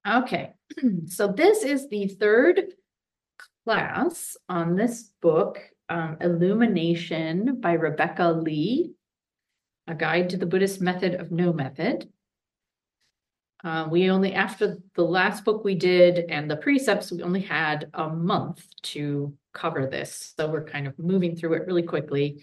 Okay, so this is the third class on this book, Illumination by Rebecca Lee, A Guide to the Buddhist Method of No Method. We only, after the last book we did and the precepts, we only had a month to cover this. So we're kind of moving through it really quickly,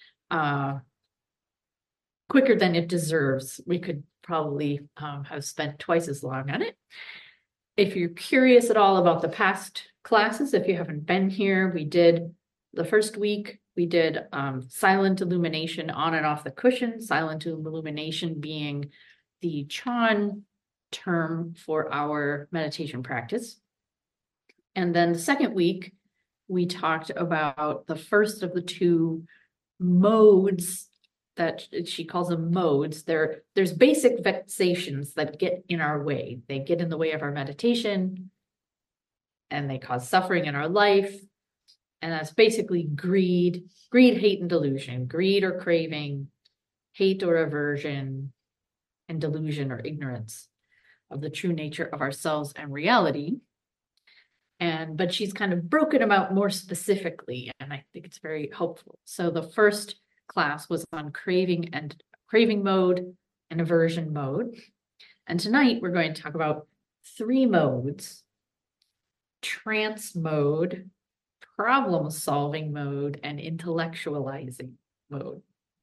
quicker than it deserves. We could probably have spent twice as long on it. If you're curious at all about the past classes, if you haven't been here, we did the first week, we did silent illumination on and off the cushion, silent illumination being the Chan term for our meditation practice. And then the second week, we talked about the first of the two modes that she calls them modes. There's basic vexations that get in our way. They get in the way of our meditation and they cause suffering in our life. And that's basically greed, hate, and delusion. Greed or craving, hate or aversion, and delusion or ignorance of the true nature of ourselves and reality. But she's kind of broken them out more specifically, and I think it's very helpful. So the first class was on craving mode and aversion mode. And tonight we're going to talk about three modes: trance mode, problem solving mode, and intellectualizing mode.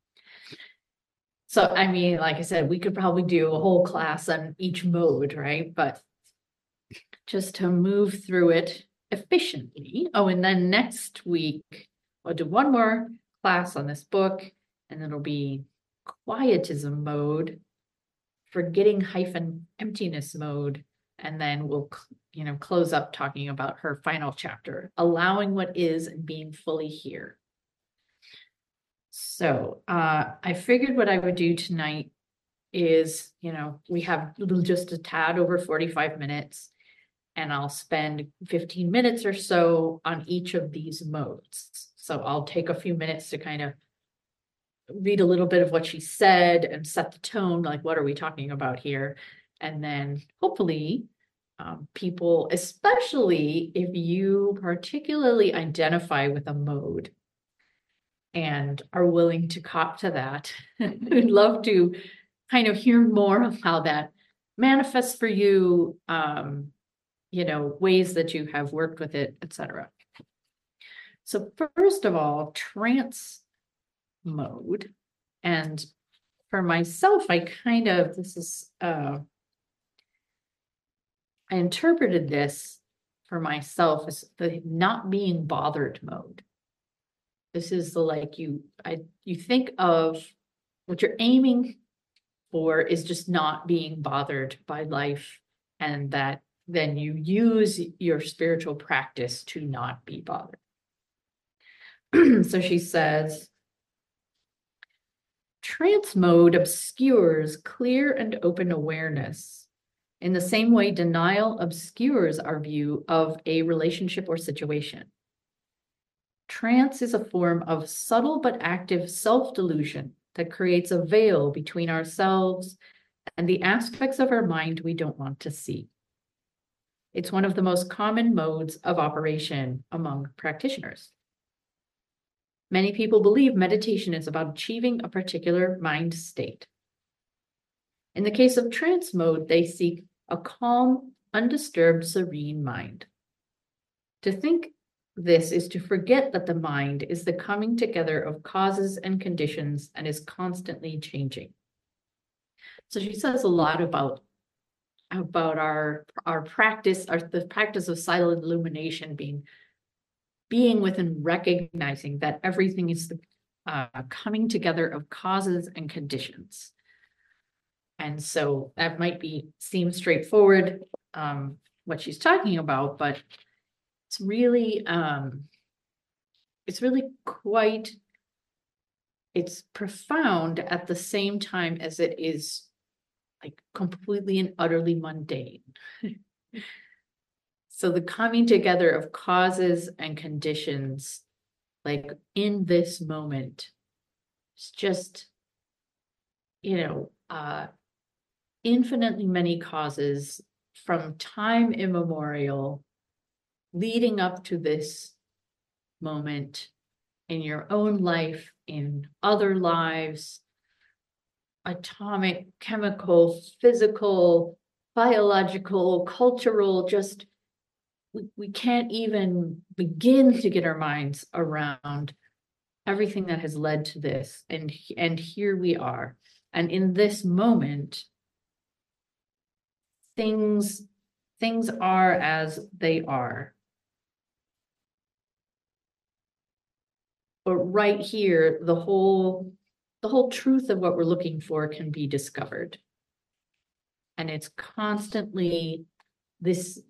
So, I mean, like I said, we could probably do a whole class on each mode, right? But just to move through it efficiently. Oh, and then next week, we'll do one more class on this book, and it'll be quietism mode, forgetting emptiness mode, and then we'll close up talking about her final chapter, allowing what is and being fully here. So I figured what I would do tonight is, we have just a tad over 45 minutes, and I'll spend 15 minutes or so on each of these modes. So I'll take a few minutes to kind of read a little bit of what she said and set the tone, like what are we talking about here? And then hopefully people, especially if you particularly identify with a mode and are willing to cop to that, we'd love to kind of hear more of how that manifests for you, ways that you have worked with it, etc. So first of all, trance mode. And for myself, I interpreted this for myself as the not being bothered mode. This is the you think of what you're aiming for is just not being bothered by life, and that then you use your spiritual practice to not be bothered. So she says, trance mode obscures clear and open awareness in the same way denial obscures our view of a relationship or situation. Trance is a form of subtle but active self-delusion that creates a veil between ourselves and the aspects of our mind we don't want to see. It's one of the most common modes of operation among practitioners. Many people believe meditation is about achieving a particular mind state. In the case of trance mode, they seek a calm, undisturbed, serene mind. To think this is to forget that the mind is the coming together of causes and conditions and is constantly changing. So she says a lot about our practice, the practice of silent illumination being with and recognizing that everything is the coming together of causes and conditions. And so that might seem straightforward, what she's talking about, but it's really it's profound at the same time as it is like completely and utterly mundane. So the coming together of causes and conditions, like in this moment, it's just, infinitely many causes from time immemorial, leading up to this moment in your own life, in other lives, atomic, chemical, physical, biological, cultural, just we can't even begin to get our minds around everything that has led to this. And here we are. And in this moment, things are as they are. But right here, the whole truth of what we're looking for can be discovered. And it's constantly this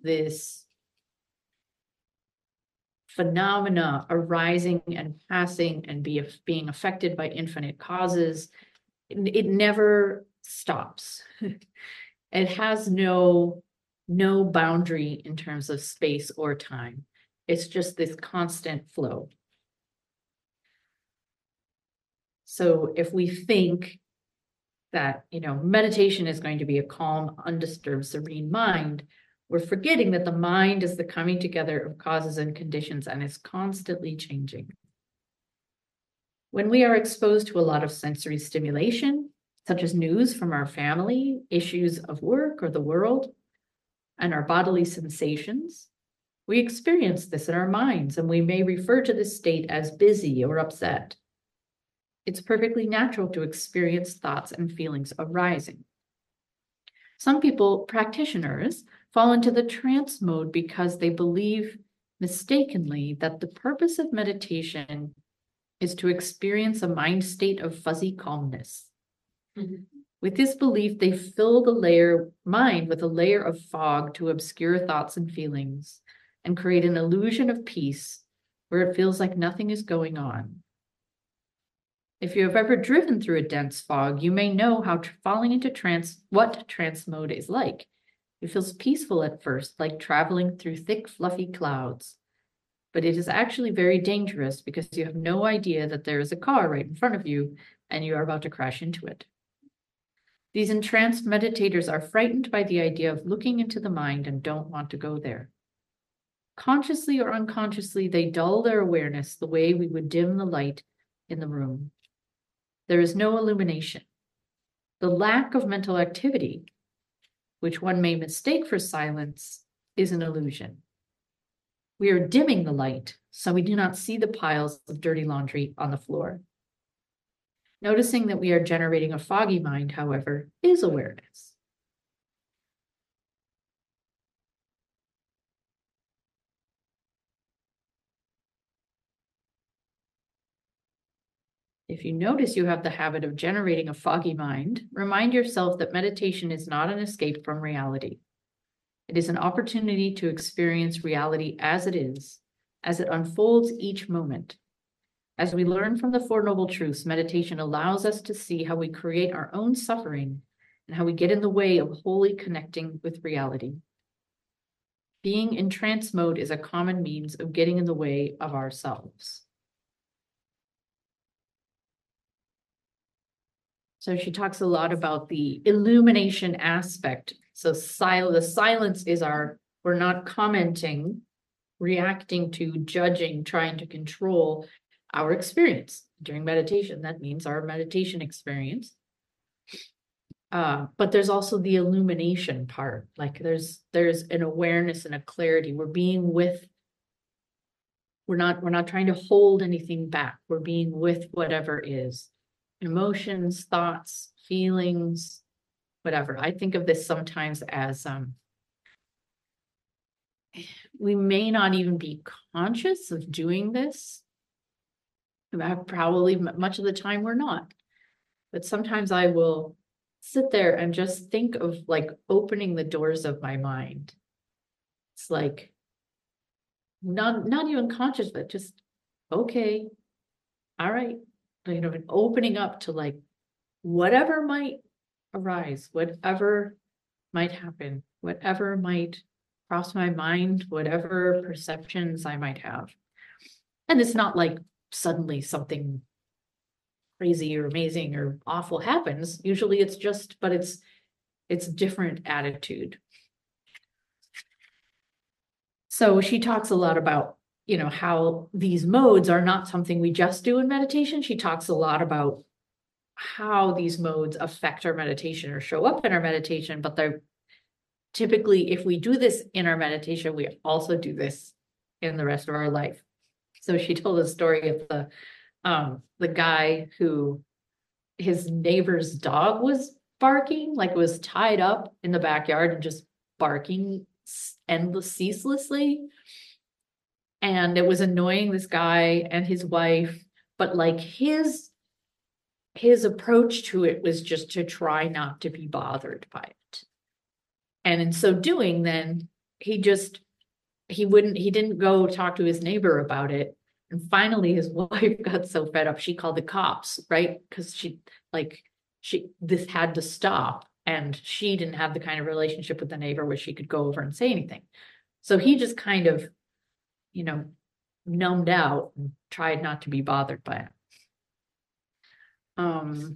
phenomena arising and passing and being affected by infinite causes. It never stops. It has no boundary in terms of space or time. It's just this constant flow. So if we think that, meditation is going to be a calm, undisturbed, serene mind, we're forgetting that the mind is the coming together of causes and conditions and is constantly changing. When we are exposed to a lot of sensory stimulation, such as news from our family, issues of work or the world, and our bodily sensations, we experience this in our minds, and we may refer to this state as busy or upset. It's perfectly natural to experience thoughts and feelings arising. Some people, practitioners, fall into the trance mode because they believe mistakenly that the purpose of meditation is to experience a mind state of fuzzy calmness. Mm-hmm. With this belief, they fill the mind with a layer of fog to obscure thoughts and feelings and create an illusion of peace where it feels like nothing is going on. If you have ever driven through a dense fog, you may know how falling into what trance mode is like. It feels peaceful at first, like traveling through thick, fluffy clouds. But it is actually very dangerous because you have no idea that there is a car right in front of you and you are about to crash into it. These entranced meditators are frightened by the idea of looking into the mind and don't want to go there. Consciously or unconsciously, they dull their awareness the way we would dim the light in the room. There is no illumination. The lack of mental activity, which one may mistake for silence, is an illusion. We are dimming the light so we do not see the piles of dirty laundry on the floor. Noticing that we are generating a foggy mind, however, is awareness. If you notice you have the habit of generating a foggy mind, remind yourself that meditation is not an escape from reality. It is an opportunity to experience reality as it is, as it unfolds each moment. As we learn from the Four Noble Truths, meditation allows us to see how we create our own suffering and how we get in the way of wholly connecting with reality. Being in trance mode is a common means of getting in the way of ourselves. So she talks a lot about the illumination aspect. So the silence is we're not commenting, reacting to, judging, trying to control our experience during meditation. That means our meditation experience. But there's also the illumination part. Like there's an awareness and a clarity. We're not trying to hold anything back. We're being with whatever is. Emotions, thoughts, feelings, whatever. I think of this sometimes as we may not even be conscious of doing this. Probably much of the time we're not. But sometimes I will sit there and just think of like opening the doors of my mind. It's like not even conscious, but just okay, all right. Opening up to like whatever might arise, whatever might happen, whatever might cross my mind, whatever perceptions I might have. And it's not like suddenly something crazy or amazing or awful happens. Usually it's just, but it's different attitude. So she talks a lot about, how these modes are not something we just do in meditation. She talks a lot about how these modes affect our meditation or show up in our meditation, but they're typically, if we do this in our meditation, we also do this in the rest of our life. So she told a story of the guy who his neighbor's dog was barking, like it was tied up in the backyard and just barking ceaselessly. And it was annoying this guy and his wife, but like his approach to it was just to try not to be bothered by it. And in so doing, then he didn't go talk to his neighbor about it. And finally his wife got so fed up, she called the cops, right? Because this had to stop. And she didn't have the kind of relationship with the neighbor where she could go over and say anything. So he just kind of, numbed out and tried not to be bothered by it.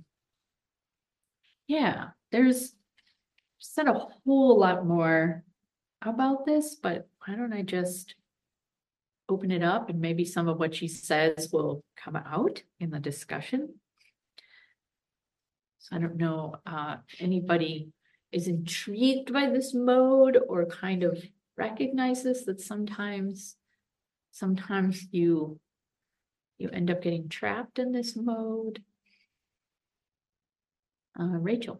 Yeah, there's said a whole lot more about this, but why don't I just open it up and maybe some of what she says will come out in the discussion. So I don't know, anybody is intrigued by this mode or kind of recognizes that sometimes you end up getting trapped in this mode. Rachel.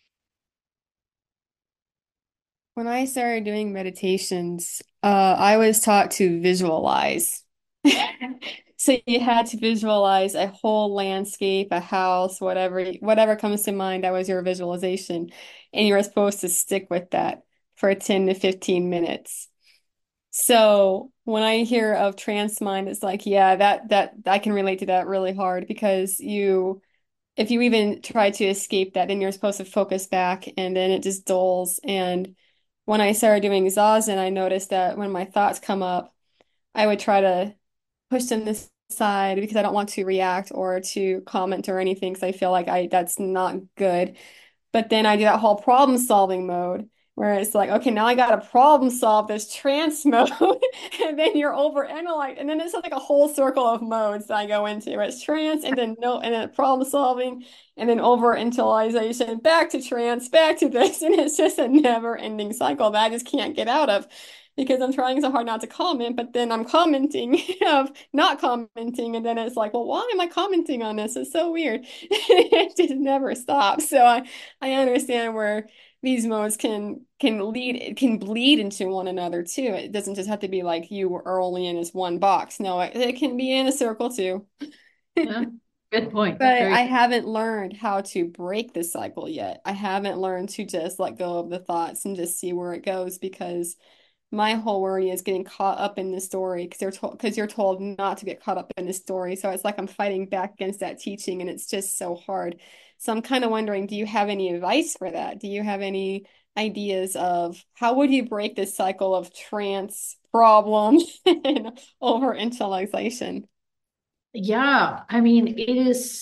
When I started doing meditations, I was taught to visualize. So you had to visualize a whole landscape, a house, whatever comes to mind, that was your visualization. And you were supposed to stick with that for 10 to 15 minutes. So when I hear of trance mind, it's like, yeah, that I can relate to that really hard because if you even try to escape that, then you're supposed to focus back and then it just dulls. And when I started doing Zazen, I noticed that when my thoughts come up, I would try to push them aside because I don't want to react or to comment or anything because I feel like that's not good. But then I do that whole problem solving mode where it's like, okay, now I got to problem solve this trance mode. And then you're over analyze. And then it's like a whole circle of modes that I go into. Where it's trance and then no, and then problem solving and then over intellectualization, back to trance, back to this. And it's just a never ending cycle that I just can't get out of because I'm trying so hard not to comment, but then I'm commenting of not commenting. And then it's like, well, why am I commenting on this? It's so weird. It just never stops. So I understand where these modes can bleed into one another too. It doesn't just have to be like you are only in this one box. No, it can be in a circle too. Yeah, good point. But Very I good. haven't learned how to break the cycle yet. I haven't learned to just let go of the thoughts and just see where it goes because my whole worry is getting caught up in the story because you're told not to get caught up in the story. So it's like I'm fighting back against that teaching and it's just so hard. So I'm kind of wondering, do you have any advice for that? Do you have any ideas of how would you break this cycle of trance problem and over intellectualization? Yeah, I mean, it is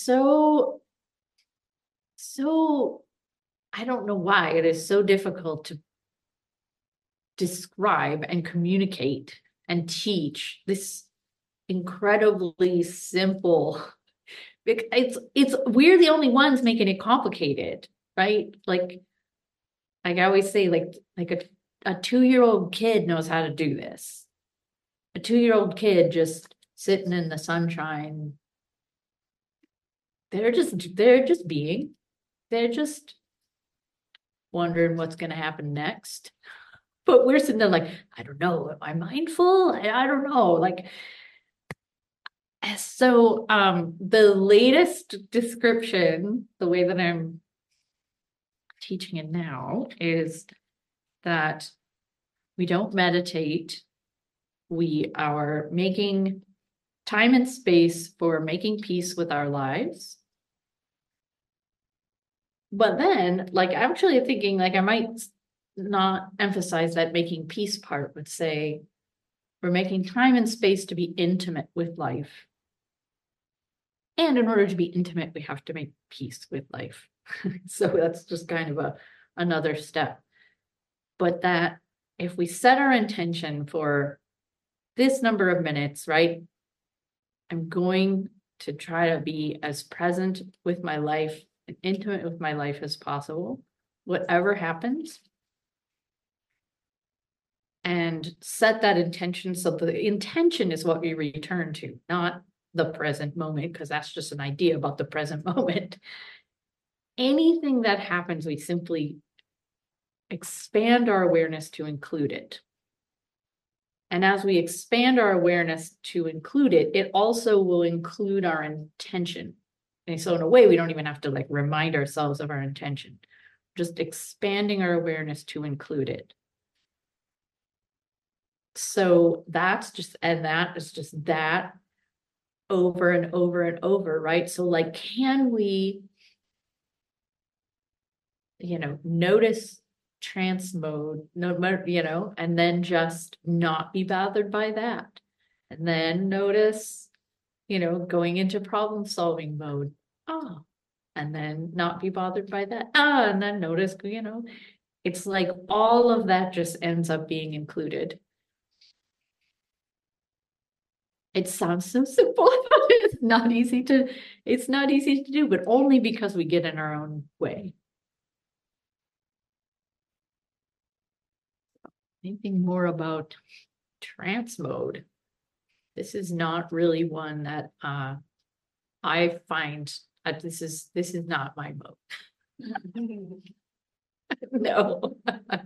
so, I don't know why it is so difficult to describe and communicate and teach this incredibly simple. It's we're the only ones making it complicated, right? Like I always say, like a 2-year-old kid knows how to do this. A 2-year-old kid just sitting in the sunshine. They're just being. They're just wondering what's going to happen next. But we're sitting there like, I don't know, am I mindful? I don't know. The latest description, the way that I'm teaching it now, is that we don't meditate. We are making time and space for making peace with our lives. But then, like, actually thinking, like, I might not emphasize that making peace part, but say we're making time and space to be intimate with life. And in order to be intimate, we have to make peace with life. So that's just kind of another step. But that if we set our intention for this number of minutes, right? I'm going to try to be as present with my life and intimate with my life as possible, whatever happens. And set that intention. So the intention is what we return to, not the present moment, because that's just an idea about the present moment. Anything that happens, we simply expand our awareness to include it. And as we expand our awareness to include it, it also will include our intention. And so in a way, we don't even have to like remind ourselves of our intention, just expanding our awareness to include it. So that's just, and that is just that over and over and over, right? So like, can we, notice trance mode, and then just not be bothered by that. And then notice, going into problem solving mode. Oh, and then not be bothered by that. And then notice, it's like all of that just ends up being included. It sounds so simple. It's not easy to do, but only because we get in our own way. Anything more about trance mode? This is not really one that I find this is not my mode. No.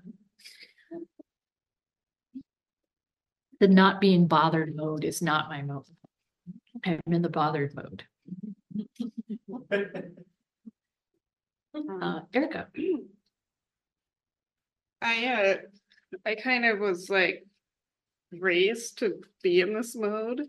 The not being bothered mode is not my mode. I'm in the bothered mode. Erica. I kind of was like raised to be in this mode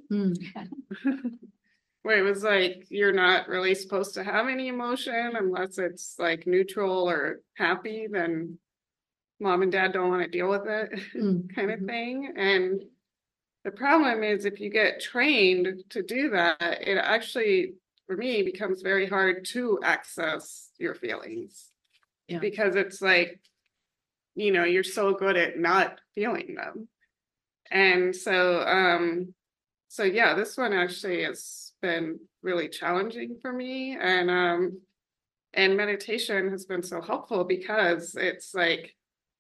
where it was like you're not really supposed to have any emotion unless it's like neutral or happy, then mom and dad don't want to deal with it kind of thing. And the problem is if you get trained to do that, it actually, for me, becomes very hard to access your feelings because it's like, you're so good at not feeling them. And so yeah, this one actually has been really challenging for me. And meditation has been so helpful because it's like,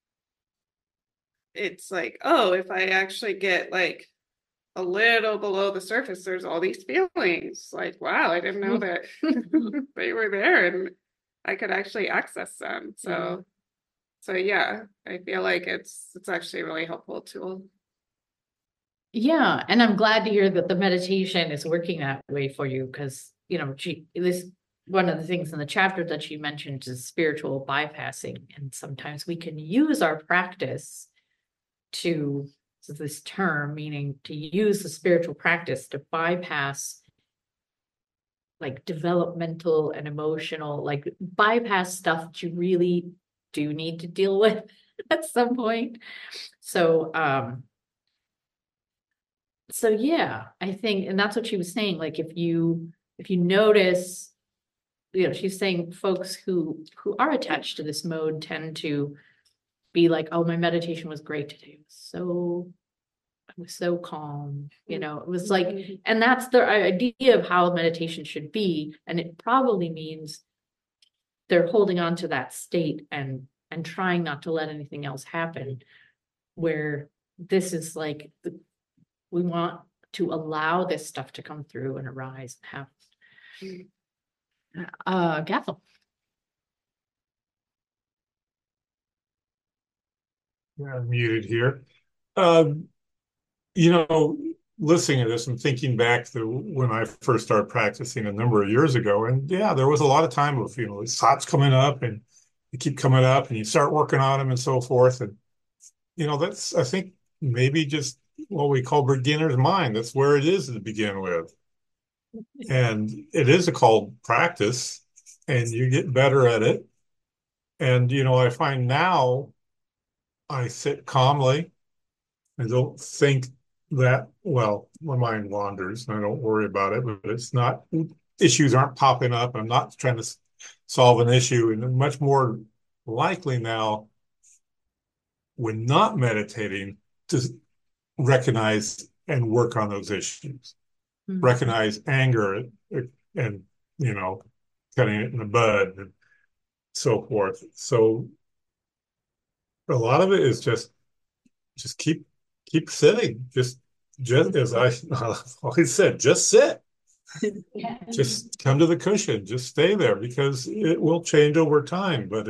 oh, if I actually get like a little below the surface, there's all these feelings. Like, wow, I didn't know that they were there and I could actually access them. So yeah, I feel like it's actually a really helpful tool. Yeah, and I'm glad to hear that the meditation is working that way for you because, one of the things in the chapter that she mentioned is spiritual bypassing. And sometimes we can use our practice to, so this term, meaning to use the spiritual practice to bypass like developmental and emotional, like bypass stuff that you really do need to deal with at some point. So yeah, I think, and that's what she was saying, like if you notice, she's saying folks who are attached to this mode tend to be like, oh, my meditation was great today. I was so calm, it was like, and that's the idea of how meditation should be. And it probably means they're holding on to that state and trying not to let anything else happen, where this is like, we want to allow this stuff to come through and arise and happen. Gathel. Yeah, I'm muted here. Listening to this and thinking back to when I first started practicing a number of years ago, and yeah, there was a lot of time of, thoughts coming up and you keep coming up and you start working on them and so forth. And, that's, I think, maybe just what we call beginner's mind. That's where it is to begin with. And it is called practice and you get better at it. And, I find now I sit calmly. I don't think that, well, my mind wanders and I don't worry about it, but it's not, issues aren't popping up. I'm not trying to solve an issue, and much more likely now when not meditating to recognize and work on those issues. Recognize anger and, you know, cutting it in the bud and so forth. So a lot of it is just keep sitting. Just as I always said, just sit. Just come to the cushion. Just stay there because it will change over time, but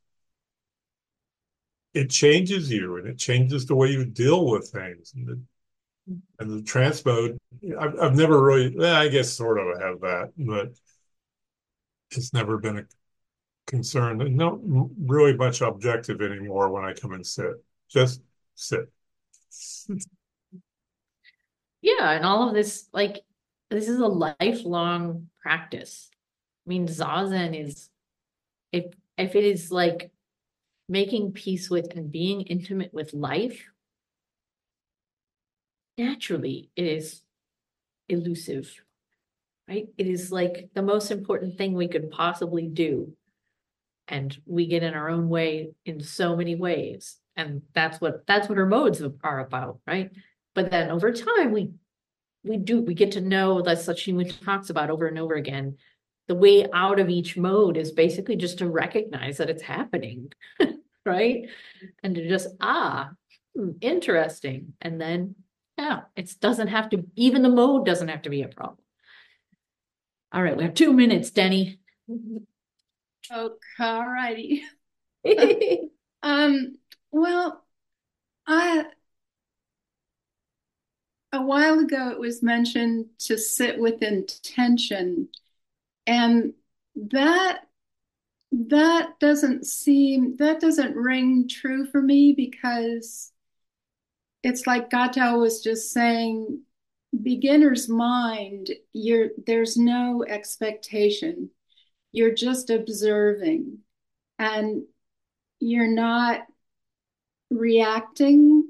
it changes you and it changes the way you deal with things. And the trance mode, I've never really, I guess sort of have that, but it's never been a concern. And not really much objective anymore when I come and sit. Just sit. Yeah, and all of this, like, this is a lifelong practice. I mean, Zazen is, if it is like making peace with and being intimate with life, naturally it is elusive, right? It is like the most important thing we could possibly do. And we get in our own way in so many ways. And that's what our modes are about, right? But then over time, we get to know, that's what Shinwi talks about over and over again. The way out of each mode is basically just to recognize that it's happening, right? And to just, interesting. And then, yeah, it doesn't have to, even the mode doesn't have to be a problem. All right, we have 2 minutes, Denny. Oh, all righty. Well, a while ago it was mentioned to sit with intention, and that doesn't ring true for me, because it's like Gato was just saying, beginner's mind, there's no expectation. You're just observing, and you're not reacting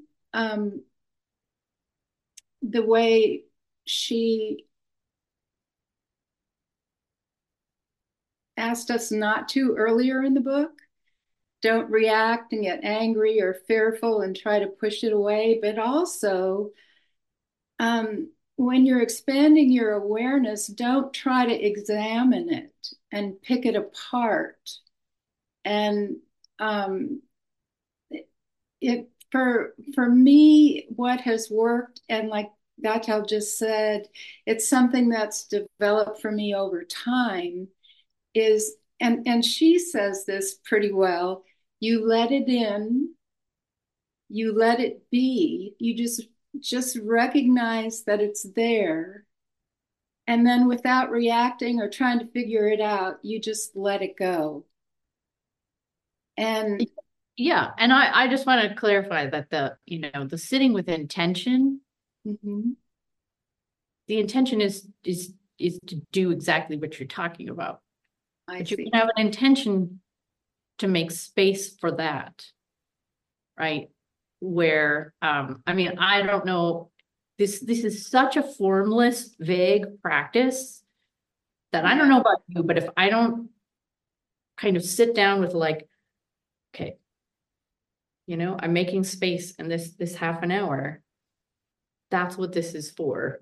the way she asked us not to earlier in the book. Don't react and get angry or fearful and try to push it away. But also, when you're expanding your awareness, don't try to examine it and pick it apart. And for me, what has worked, and like Gatel just said, it's something that's developed for me over time, is, and she says this pretty well, you let it in, you let it be, you just recognize that it's there. And then without reacting or trying to figure it out, you just let it go. And yeah, and I just want to clarify that the sitting with intention, the intention is to do exactly what you're talking about. But you can have an intention to make space for that, right? Where, I mean, I don't know, this is such a formless, vague practice that I don't know about you, but if I don't kind of sit down with like, okay, I'm making space in this half an hour, that's what this is for.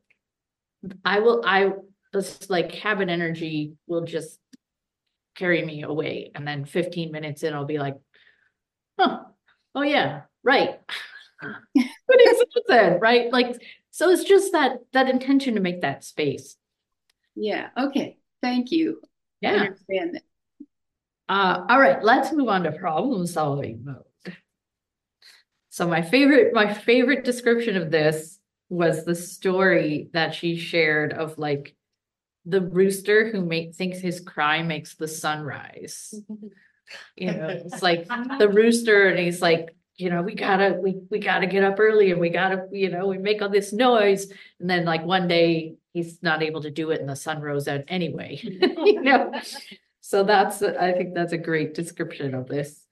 This like habit energy will just carry me away. And then 15 minutes in, I'll be like, oh yeah, right. What is it, right? Like, so it's just that intention to make that space. Yeah. Okay. Thank you. Yeah. I understand that. All right, let's move on to problem solving mode. So my favorite description of this was the story that she shared of like the rooster who thinks his cry makes the sun rise. It's like the rooster, and he's like, we gotta get up early, and we gotta, we make all this noise, and then like one day he's not able to do it, and the sun rose out anyway. So I think that's a great description of this.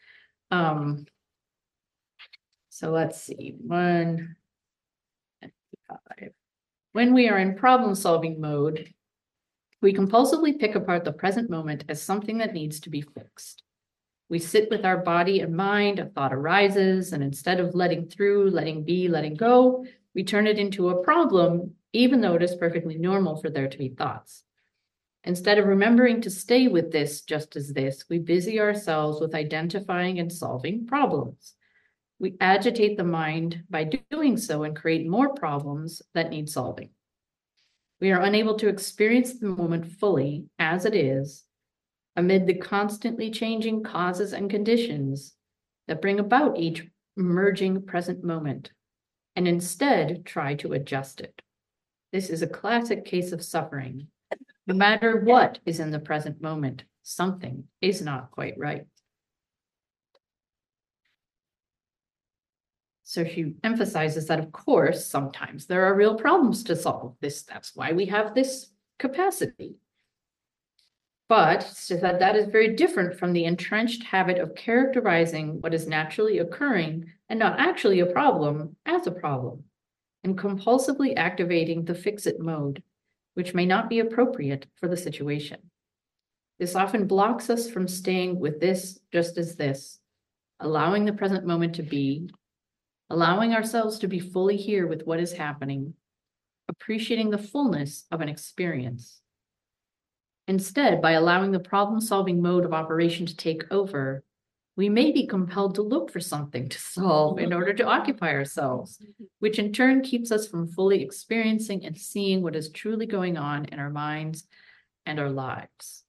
So let's see, 1, 5. When we are in problem solving mode, we compulsively pick apart the present moment as something that needs to be fixed. We sit with our body and mind, a thought arises, and instead of letting through, letting be, letting go, we turn it into a problem, even though it is perfectly normal for there to be thoughts. Instead of remembering to stay with this just as this, we busy ourselves with identifying and solving problems. We agitate the mind by doing so and create more problems that need solving. We are unable to experience the moment fully as it is, amid the constantly changing causes and conditions that bring about each emerging present moment, and instead try to adjust it. This is a classic case of suffering. No matter what is in the present moment, something is not quite right. So she emphasizes that, of course, sometimes there are real problems to solve. That's why we have this capacity. But so that is very different from the entrenched habit of characterizing what is naturally occurring and not actually a problem as a problem, and compulsively activating the fix-it mode, which may not be appropriate for the situation. This often blocks us from staying with this just as this, allowing the present moment to be, allowing ourselves to be fully here with what is happening, appreciating the fullness of an experience. Instead, by allowing the problem-solving mode of operation to take over, we may be compelled to look for something to solve in order to occupy ourselves, which in turn keeps us from fully experiencing and seeing what is truly going on in our minds and our lives.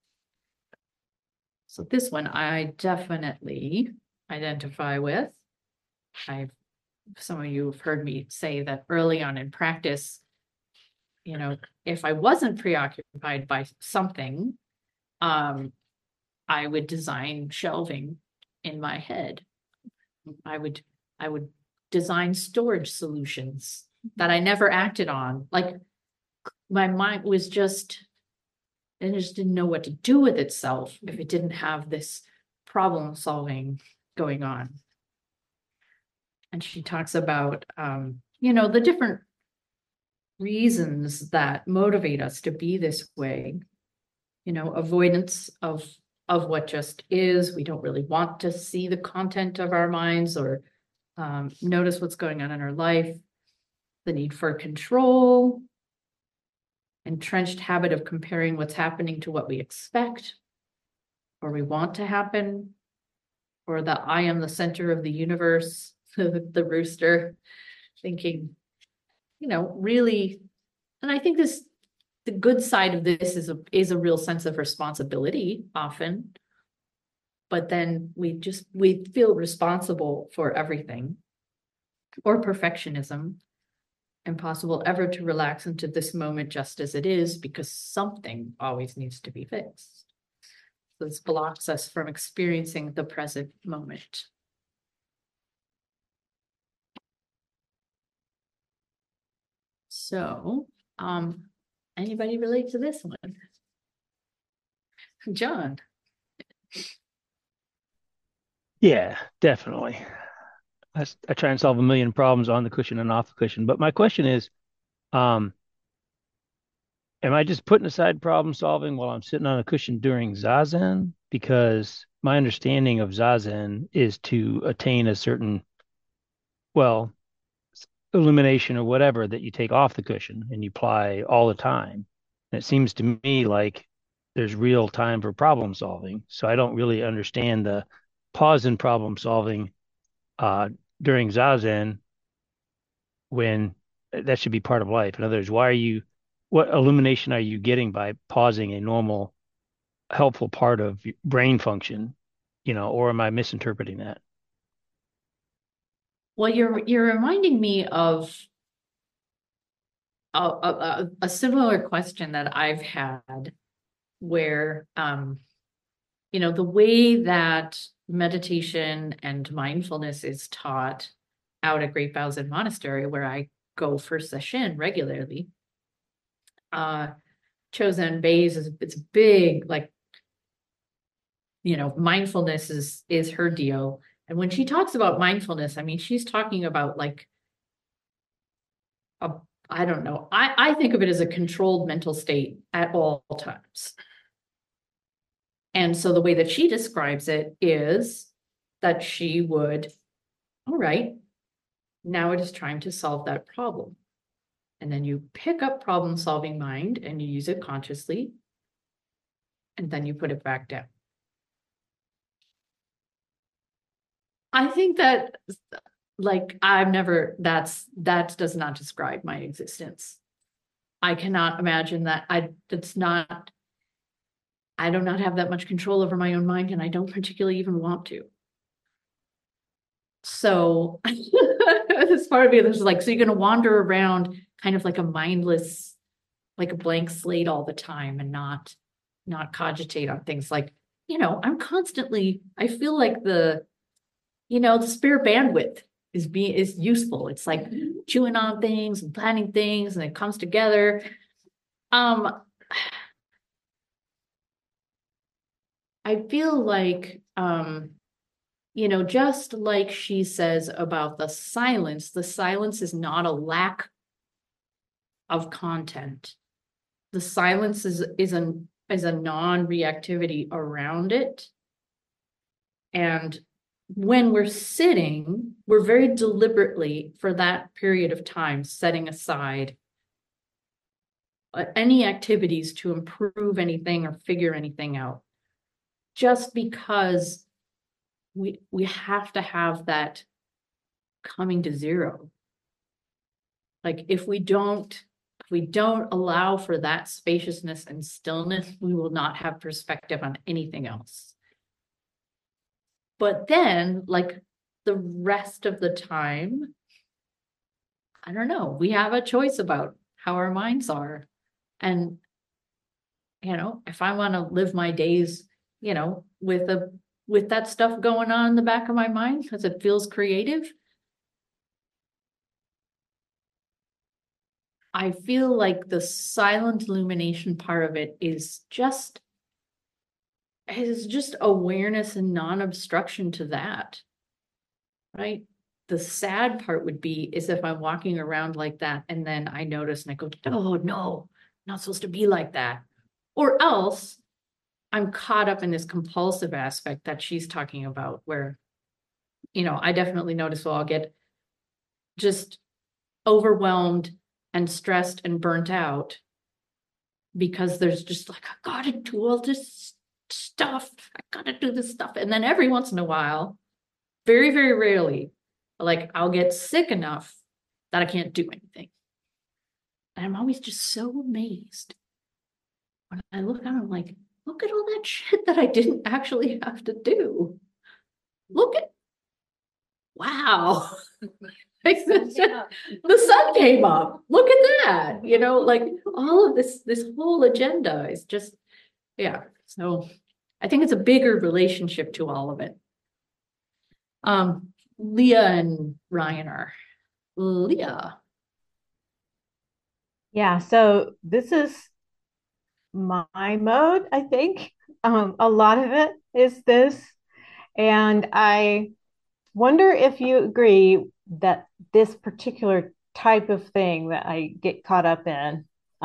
So this one I definitely identify with. Some of you have heard me say that early on in practice, if I wasn't preoccupied by something, I would design shelving in my head. I would design storage solutions that I never acted on. Like my mind was it just didn't know what to do with itself if it didn't have this problem solving going on. And she talks about, the different reasons that motivate us to be this way. Avoidance of what just is. We don't really want to see the content of our minds or notice what's going on in our life. The need for control, entrenched habit of comparing what's happening to what we expect or we want to happen, or that I am the center of the universe, the rooster, thinking, really, and I think the good side of this is a real sense of responsibility often, but then we feel responsible for everything, or perfectionism, impossible ever to relax into this moment just as it is because something always needs to be fixed. So this blocks us from experiencing the present moment. So, anybody relate to this one? John? Yeah, definitely. I try and solve a million problems on the cushion and off the cushion. But my question is, am I just putting aside problem solving while I'm sitting on a cushion during Zazen? Because my understanding of Zazen is to attain a certain, illumination or whatever that you take off the cushion and you apply all the time. And it seems to me like there's real time for problem solving. So I don't really understand the pause in problem solving during Zazen when that should be part of life. In other words, what illumination are you getting by pausing a normal, helpful part of brain function, or am I misinterpreting that? Well, you're reminding me of a similar question that I've had where, the way that meditation and mindfulness is taught out at Great Bao Zen Monastery, where I go for sesshin regularly. Chozen Bays it's big, mindfulness is her deal. And when she talks about mindfulness, I mean, she's talking about I don't know. I think of it as a controlled mental state at all times. And so the way that she describes it is that she would, all right, now it is time to solve that problem. And then you pick up problem solving mind and you use it consciously. And then you put it back down. I think that, like, that does not describe my existence. I cannot imagine that. I do not have that much control over my own mind, and I don't particularly even want to. So this part of me is like, so you're going to wander around kind of like a mindless, like a blank slate all the time and not cogitate on things like, I feel like the spare bandwidth is useful. It's like chewing on things and planning things, and it comes together. I feel like, just like she says about the silence is not a lack of content. The silence is a non-reactivity around it. And when we're sitting, we're very deliberately, for that period of time, setting aside any activities to improve anything or figure anything out. Just because we have to have that coming to zero. Like if we don't allow for that spaciousness and stillness, we will not have perspective on anything else. But then, like the rest of the time, I don't know, we have a choice about how our minds are. And, if I want to live my days, with that stuff going on in the back of my mind because it feels creative, I feel like the silent illumination part of it is just awareness and non-obstruction to that, right? The sad part would be is if I'm walking around like that and then I notice and I go, oh no, not supposed to be like that. Or else I'm caught up in this compulsive aspect that she's talking about where, I definitely notice, I'll get just overwhelmed and stressed and burnt out because there's just like, I gotta do all this stuff. I gotta do this stuff. And then every once in a while, very, very rarely, like I'll get sick enough that I can't do anything. And I'm always just so amazed when I look out, I'm like, look at all that shit that I didn't actually have to do. Wow. The sun came up. Look at that. Like all of this whole agenda is just, yeah. So I think it's a bigger relationship to all of it. Leah and Ryan are. Leah. Yeah, so this is my mode, I think. A lot of it is this. And I wonder if you agree that this particular type of thing that I get caught up in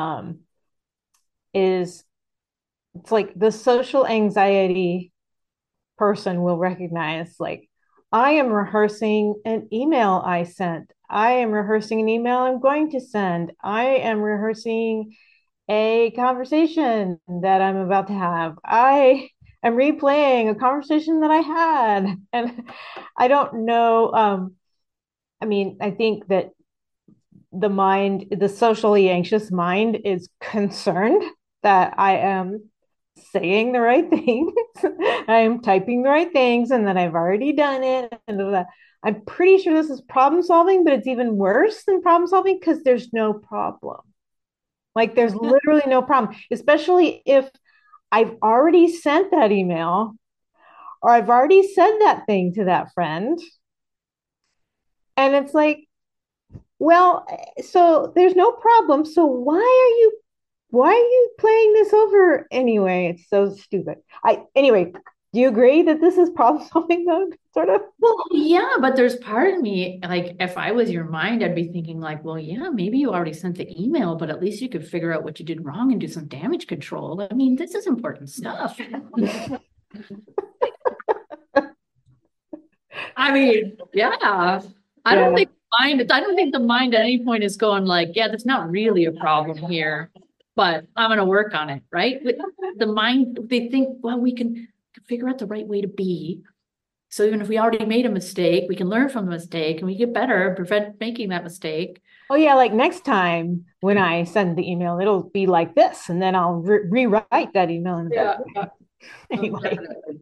it's like the social anxiety person will recognize, like, I am rehearsing an email I sent. I am rehearsing an email I'm going to send. I am rehearsing a conversation that I'm about to have. I am replaying a conversation that I had. And I don't know. I think that the socially anxious mind is concerned that I am saying the right things, I am typing the right things, and that I've already done it. And I'm pretty sure this is problem solving, but it's even worse than problem solving because there's no problem. Like there's literally no problem, especially if I've already sent that email or I've already said that thing to that friend. And it's like, well, so there's no problem. So why are you playing this over anyway? It's so stupid. Anyway, do you agree that this is problem solving mode, sort of? Well, yeah, but there's part of me, like, if I was your mind, I'd be thinking like, well, yeah, maybe you already sent the email, but at least you could figure out what you did wrong and do some damage control. I mean, this is important stuff. I mean, yeah. I don't think the mind at any point is going like, yeah, that's not really a problem here, but I'm gonna work on it, right? The mind, they think, well, we can figure out the right way to be. So even if we already made a mistake, we can learn from the mistake and we get better and prevent making that mistake. Oh yeah, like next time when I send the email, it'll be like this, and then I'll rewrite that email in a better way. Anyway.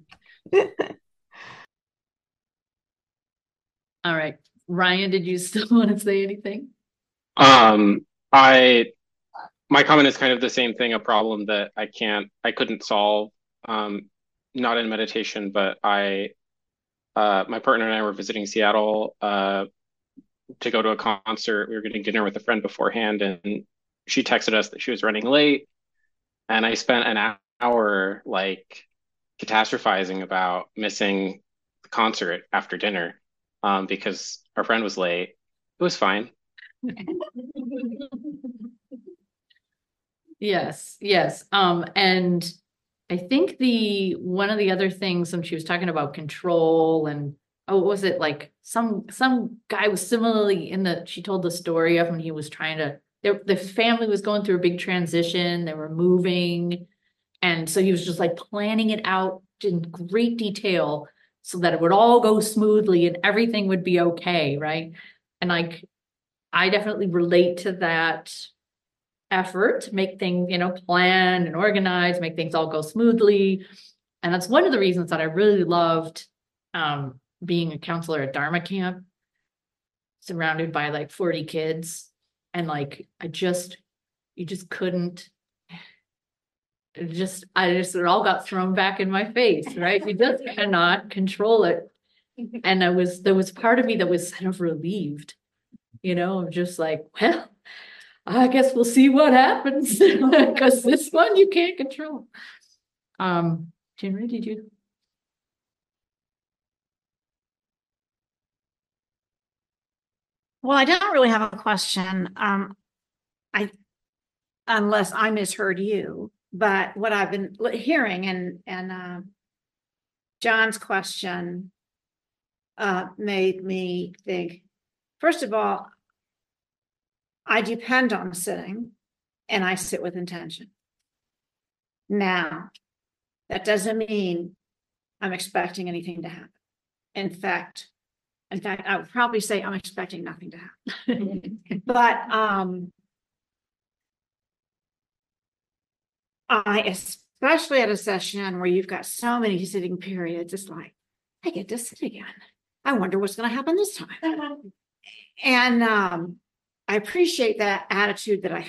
All right. Ryan, did you still want to say anything? My comment is kind of the same thing, a problem that I couldn't solve, not in meditation, but my partner and I were visiting Seattle, to go to a concert. We were getting dinner with a friend beforehand, and she texted us that she was running late. And I spent an hour like catastrophizing about missing the concert after dinner, because our friend was late. It was fine. Yes, yes. And I think one of the other things when she was talking about control and what was it like some guy was similarly she told the story of when he was trying to the family was going through a big transition, they were moving, and so he was just like planning it out in great detail so that it would all go smoothly and everything would be okay, right? And like I definitely relate to that effort to make things, plan and organize, make things all go smoothly. And that's one of the reasons that I really loved being a counselor at Dharma camp, surrounded by like 40 kids. And like, you just couldn't, it all got thrown back in my face, right? You just cannot control it. And there was part of me that was kind of relieved, just like, well, I guess we'll see what happens because this one you can't control. Jinri, did you? Well, I don't really have a question. Unless I misheard you, but what I've been hearing and John's question made me think, first of all, I depend on sitting and I sit with intention. Now, that doesn't mean I'm expecting anything to happen. In fact, I would probably say I'm expecting nothing to happen. But I, especially at a session where you've got so many sitting periods, it's like, I get to sit again. I wonder what's going to happen this time. And I appreciate that attitude that I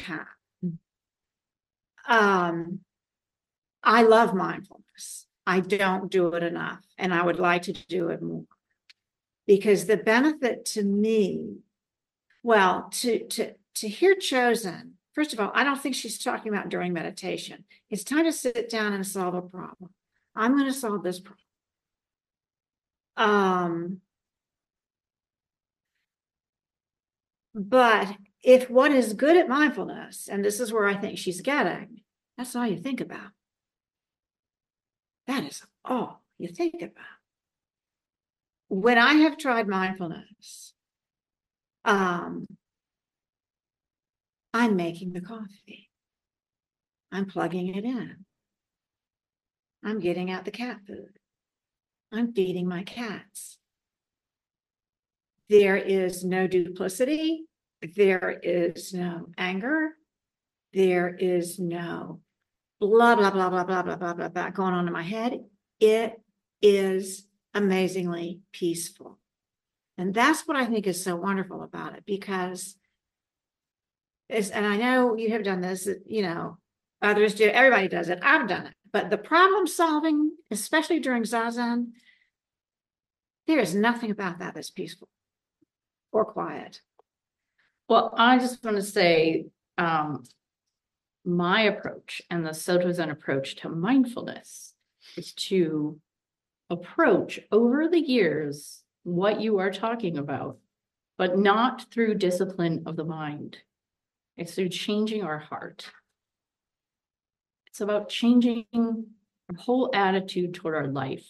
have. I love mindfulness. I don't do it enough, and I would like to do it more. Because the benefit to me, well, to hear Chosen, first of all, I don't think she's talking about during meditation. It's time to sit down and solve a problem. I'm going to solve this problem. But if what is good at mindfulness, and this is where I think she's getting, that's all you think about. That is all you think about. When I have tried mindfulness, I'm making the coffee. I'm plugging it in. I'm getting out the cat food. I'm feeding my cats. There is no duplicity. There is no anger. There is no blah, blah, blah, blah, blah, blah, blah, blah, blah going on in my head. It is amazingly peaceful. And that's what I think is so wonderful about it, because and I know you have done this, others do, everybody does it. I've done it. But the problem solving, especially during Zazen, there is nothing about that that's peaceful or quiet. Well, I just want to say my approach and the Soto Zen approach to mindfulness is to approach over the years what you are talking about, but not through discipline of the mind. It's through changing our heart. It's about changing our whole attitude toward our life.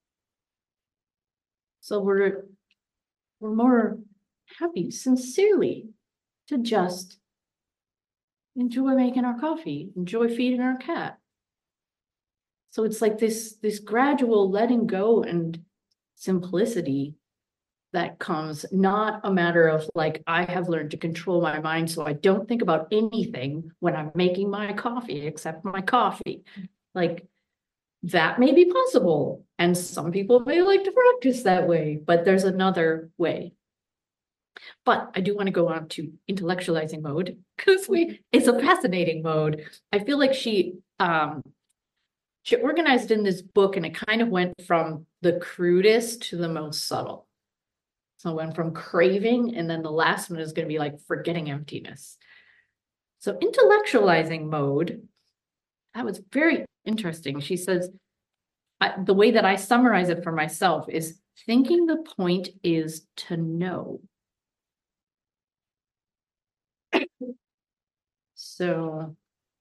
So we're more happy, sincerely, to just enjoy making our coffee, enjoy feeding our cat. So it's like this gradual letting go and simplicity that comes, not a matter of like, I have learned to control my mind so I don't think about anything when I'm making my coffee except my coffee. Like, that may be possible, and some people may like to practice that way, but there's another way. But I do want to go on to intellectualizing mode, because it's a fascinating mode. I feel like she organized in this book, and it kind of went from the crudest to the most subtle. So it went from craving, and then the last one is going to be like forgetting emptiness. So intellectualizing mode, that was very interesting. She says, the way that I summarize it for myself is thinking the point is to know. So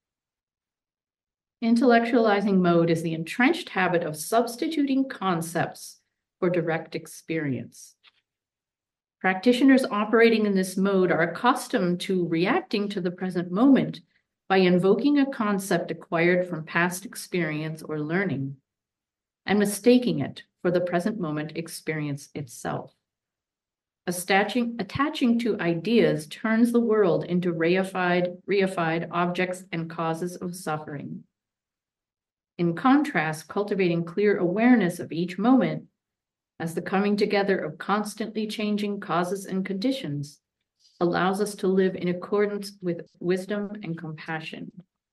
intellectualizing mode is the entrenched habit of substituting concepts for direct experience. Practitioners operating in this mode are accustomed to reacting to the present moment by invoking a concept acquired from past experience or learning and mistaking it for the present moment experience itself. Attaching to ideas turns the world into reified objects and causes of suffering. In contrast, cultivating clear awareness of each moment as the coming together of constantly changing causes and conditions allows us to live in accordance with wisdom and compassion.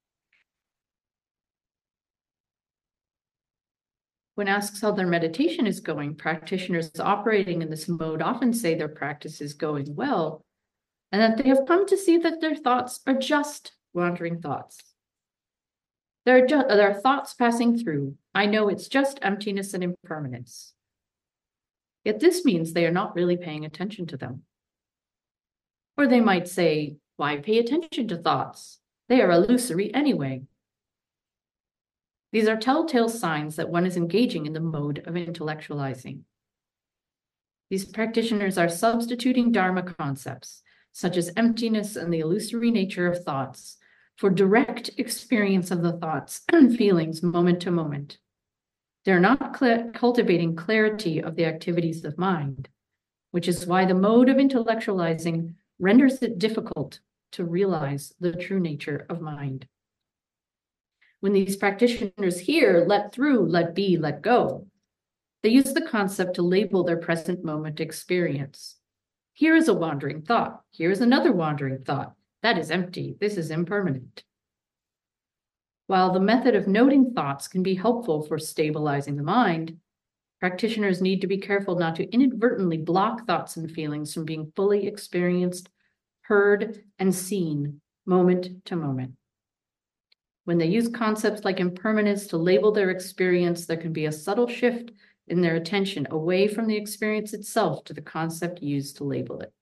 When asked how their meditation is going, practitioners operating in this mode often say their practice is going well, and that they have come to see that their thoughts are just wandering thoughts. There are thoughts passing through. I know it's just emptiness and impermanence. Yet this means they are not really paying attention to them. Or they might say, why pay attention to thoughts? They are illusory anyway. These are telltale signs that one is engaging in the mode of intellectualizing. These practitioners are substituting Dharma concepts, such as emptiness and the illusory nature of thoughts, for direct experience of the thoughts and feelings moment to moment. They're not cultivating clarity of the activities of mind, which is why the mode of intellectualizing renders it difficult to realize the true nature of mind. When these practitioners hear, let through, let be, let go, they use the concept to label their present moment experience. Here is a wandering thought. Here is another wandering thought. That is empty. This is impermanent. While the method of noting thoughts can be helpful for stabilizing the mind, practitioners need to be careful not to inadvertently block thoughts and feelings from being fully experienced, heard, and seen moment to moment. When they use concepts like impermanence to label their experience, there can be a subtle shift in their attention away from the experience itself to the concept used to label it.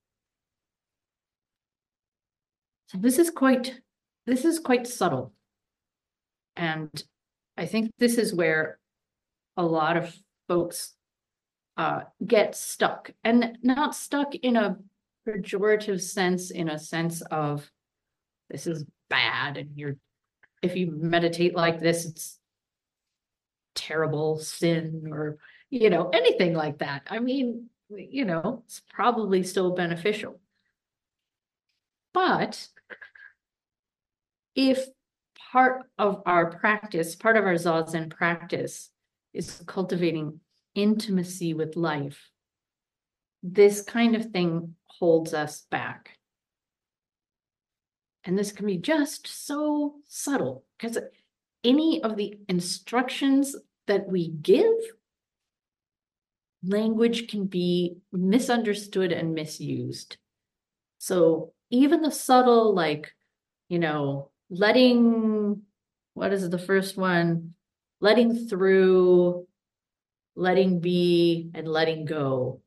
So this is quite subtle. And I think this is where a lot of folks get stuck, and not stuck in a pejorative sense, in a sense of this is bad and if you meditate like this, it's terrible sin, or, anything like that. I mean, it's probably still beneficial. But if part of our Zazen practice is cultivating intimacy with life, this kind of thing holds us back. And this can be just so subtle, because any of the instructions that we give, language can be misunderstood and misused. So even the subtle, like, letting, what is the first one? Letting through, letting be, and letting go.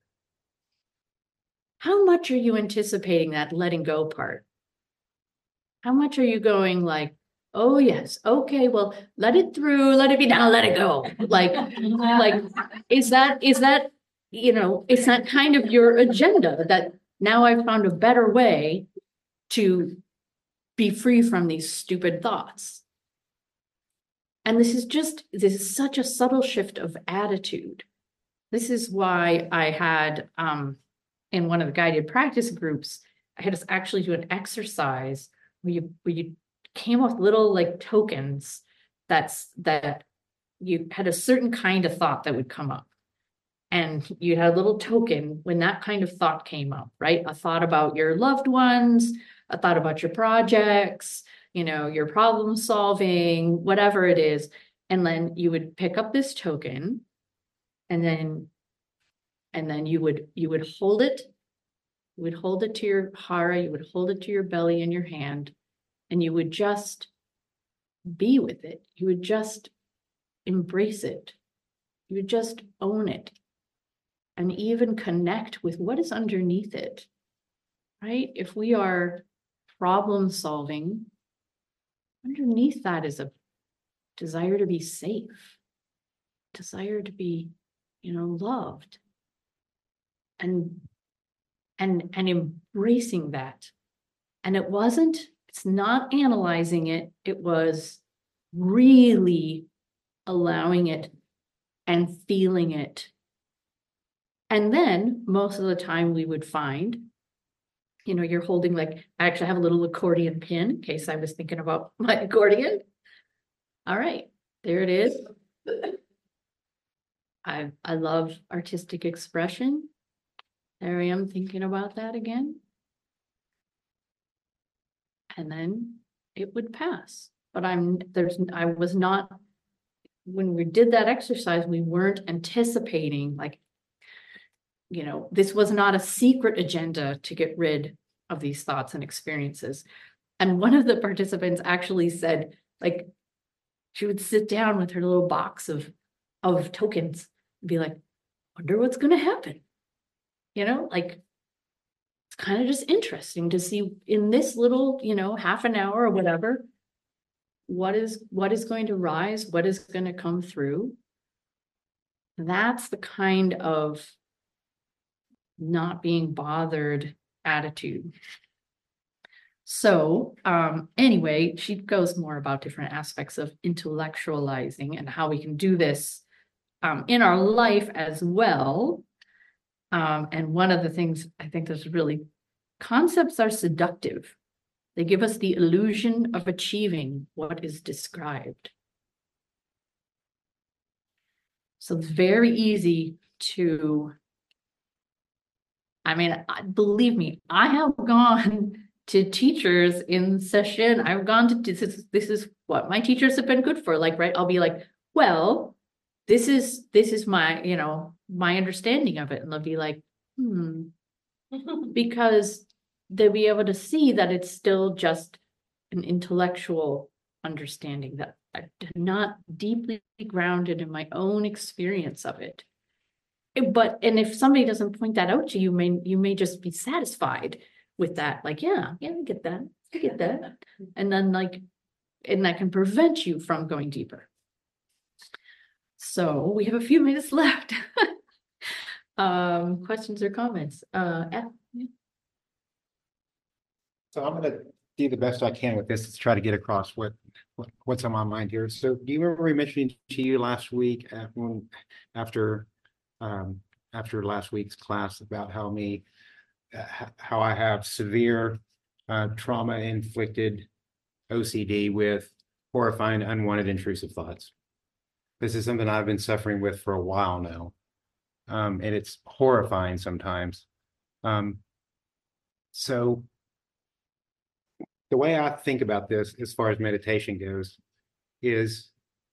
How much are you anticipating that letting go part? How much are you going like, Oh, yes. Okay, well, let it through, let it be now, let it go. Like, is that, is that kind of your agenda that now I've found a better way to be free from these stupid thoughts? And this is such a subtle shift of attitude. This is why I had, in one of the guided practice groups, I had us actually do an exercise where you came up with little like tokens that you had a certain kind of thought that would come up. And you had a little token when that kind of thought came up, right? A thought about your loved ones, a thought about your projects, your problem solving, whatever it is. And then you would pick up this token and then you would hold it. You would hold it to your hara, you would hold it to your belly in your hand, and you would just be with it. You would just embrace it. You would just own it and even connect with what is underneath it, right? If we are problem solving, underneath that is a desire to be safe, desire to be, loved, and embracing that. And it's not analyzing it. It was really allowing it and feeling it. And then most of the time we would find, you're holding I actually have a little accordion pin in case I was thinking about my accordion. All right, there it is. I love artistic expression. There I am thinking about that again. And then it would pass. But I was not, when we did that exercise, we weren't anticipating this was not a secret agenda to get rid of these thoughts and experiences. And one of the participants actually said, she would sit down with her little box of tokens and be like, wonder what's going to happen. It's kind of just interesting to see in this little, half an hour or whatever, what is going to rise, what is going to come through. That's the kind of not being bothered attitude. So anyway, she goes more about different aspects of intellectualizing and how we can do this in our life as well. And one of the things I think that's really, concepts are seductive. They give us the illusion of achieving what is described. So it's very easy to, believe me, I have gone to teachers in session. I've gone to, this is what my teachers have been good for. Right, I'll be like, well, this is my, my understanding of it. And they'll be like, because they'll be able to see that it's still just an intellectual understanding that I'm not deeply grounded in my own experience of it. And if somebody doesn't point that out to you, you may just be satisfied with that. Yeah, I get that. And then and that can prevent you from going deeper. So we have a few minutes left. Questions or comments? F? Yeah. So I'm going to do the best I can with this to try to get across what's on my mind here. So do you remember me mentioning to you last week after last week's class about how I have severe trauma inflicted OCD with horrifying, unwanted, intrusive thoughts? This is something I've been suffering with for a while now. And it's horrifying sometimes. So the way I think about this, as far as meditation goes, is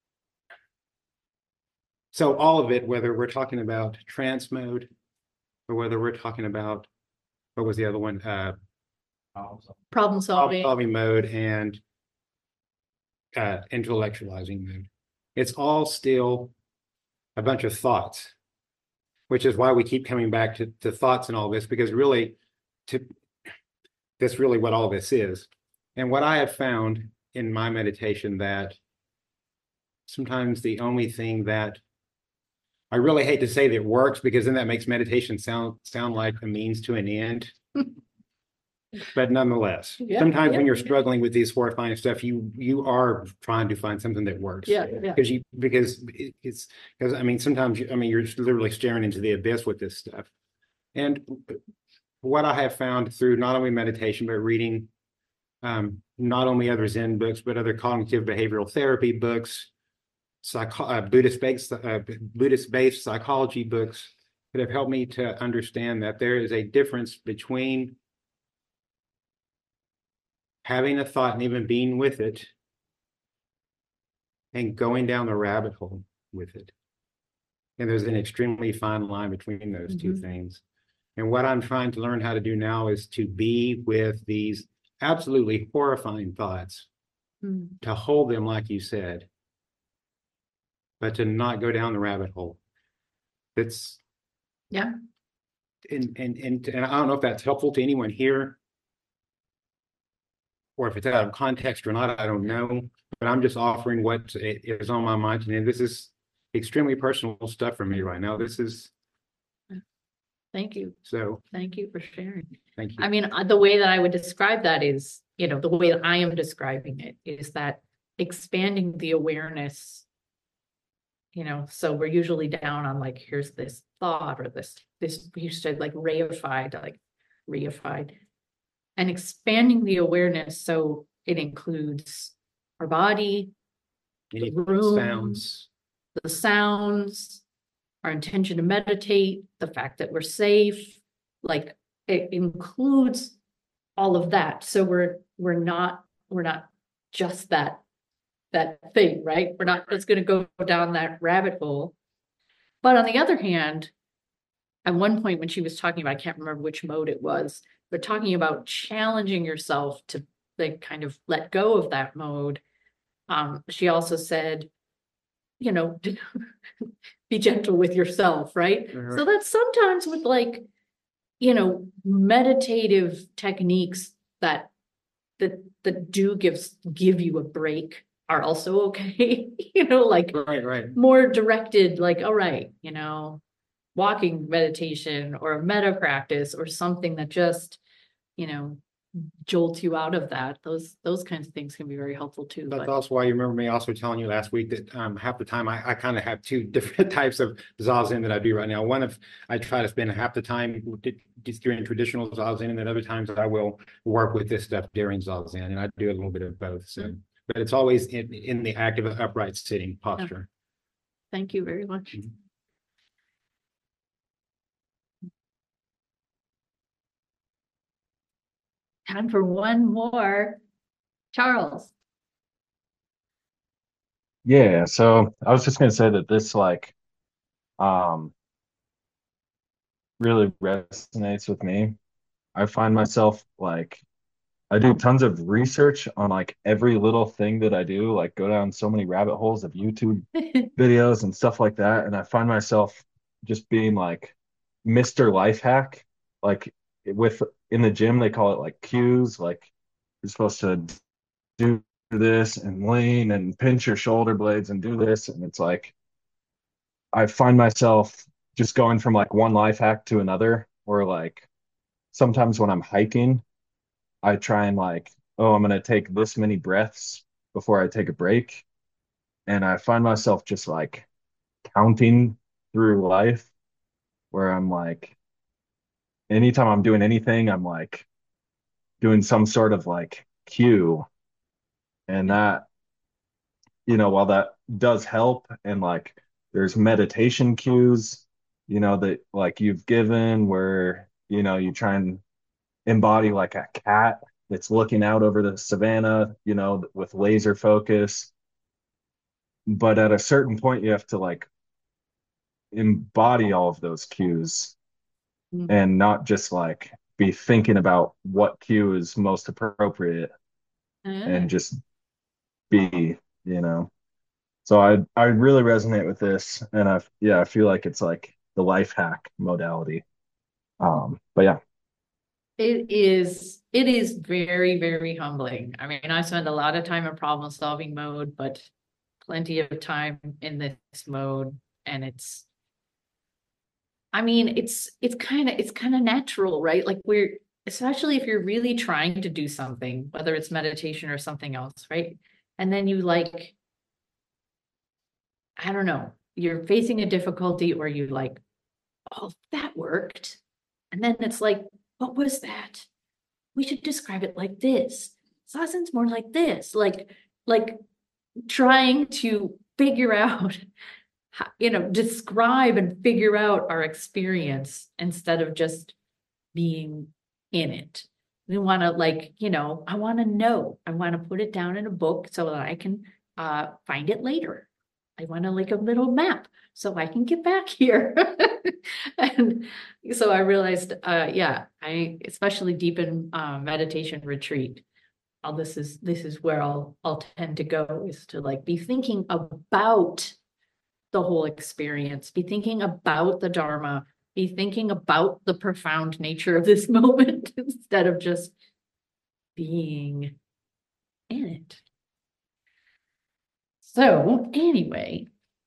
so all of it, whether we're talking about trance mode or whether we're talking about, what was the other one? Problem solving mode and intellectualizing mode. It's all still a bunch of thoughts, which is why we keep coming back to thoughts and all this, because really, that's really what all this is. And what I have found in my meditation that sometimes the only thing that I really hate to say that works, because then that makes meditation sound like a means to an end. But nonetheless, sometimes when you're struggling with these horrifying stuff, you are trying to find something that works. Because I mean, sometimes you're literally staring into the abyss with this stuff. And what I have found through not only meditation but reading not only other Zen books but other cognitive behavioral therapy books, Buddhist-based psychology books that have helped me to understand that there is a difference between having a thought and even being with it and going down the rabbit hole with it. And there's an extremely fine line between those two things. And what I'm trying to learn how to do now is to be with these absolutely horrifying thoughts, to hold them, like you said, but to not go down the rabbit hole. It's and I don't know if that's helpful to anyone here, or if it's out of context or not, I don't know. But I'm just offering what is on my mind, and this is extremely personal stuff for me right now. This is. Thank you. So thank you for sharing. Thank you. I mean, the way that I would describe that is, the way that I am describing it is that expanding the awareness, so we're usually down on like, here's this thought or this you said like reified, and expanding the awareness so it includes our body, the room, the sounds, our intention to meditate, the fact that we're safe, like it includes all of that. So we're not just that thing, right? We're not just going to go down that rabbit hole. But on the other hand, at one point when she was talking about, I can't remember which mode it was, but talking about challenging yourself to like kind of let go of that mode. She also said, be gentle with yourself, right? So that's sometimes with like, meditative techniques that do give you a break are also okay. Like more directed, like, all right, walking meditation or a meta practice or something that just, jolts you out of that. Those kinds of things can be very helpful too. That's also why you remember me also telling you last week that half the time I kind of have two different types of Zazen that I do right now. I try to spend half the time just doing traditional Zazen, and then other times I will work with this stuff during Zazen, and I do a little bit of both. So, but it's always in the active upright sitting posture. Thank you very much. Time for one more. Charles. Yeah, so I was just gonna say that this really resonates with me. I find myself I do tons of research on like every little thing that I do, like go down so many rabbit holes of YouTube videos and stuff like that. And I find myself just being like Mr. Life Hack. Like in the gym, they call it like cues, like you're supposed to do this and lean and pinch your shoulder blades and do this. And it's like, I find myself just going from like one life hack to another, or like sometimes when I'm hiking, I try and like, oh, I'm going to take this many breaths before I take a break. And I find myself just like counting through life, where I'm like, anytime I'm doing anything, I'm like doing some sort of like cue. And that, while that does help, and like there's meditation cues, that like you've given where, you try and embody like a cat that's looking out over the savannah, with laser focus. But at a certain point, you have to like embody all of those cues and not just like be thinking about what cue is most appropriate and just be, So I really resonate with this, and I feel like it's like the life hack modality. But yeah. It is very, very humbling. I mean, I spend a lot of time in problem solving mode, but plenty of time in this mode. And I mean, it's kind of natural, right? Like especially if you're really trying to do something, whether it's meditation or something else, right? And then you like, I don't know, you're facing a difficulty or you like, oh, that worked. And then it's like, what was that? We should describe it like this. Zazen's more like this, like trying to figure out, describe and figure out our experience instead of just being in it. We want to I want to know. I want to put it down in a book so that I can find it later. I want to like a little map so I can get back here. And so I realized, I especially deep in meditation retreat, this is where I'll tend to go, is to like be thinking about the whole experience, be thinking about the Dharma, be thinking about the profound nature of this moment instead of just being in it. So anyway,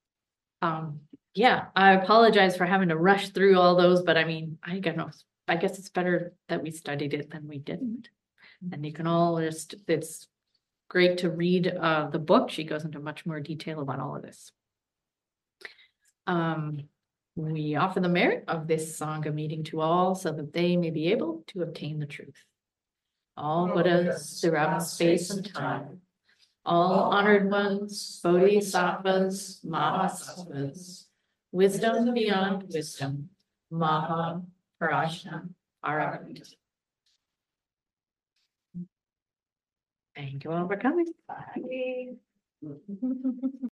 I apologize for having to rush through all those, but I mean, I guess it's better that we studied it than we didn't. And you can all it's great to read the book. She goes into much more detail about all of this. We offer the merit of this Sangha meeting to all so that they may be able to obtain the truth. All Buddhas throughout space and time, all honored ones, bodhisattvas, mahasattvas, wisdom beyond wisdom, Maha Prajna Arahant. Thank you all for coming. Bye.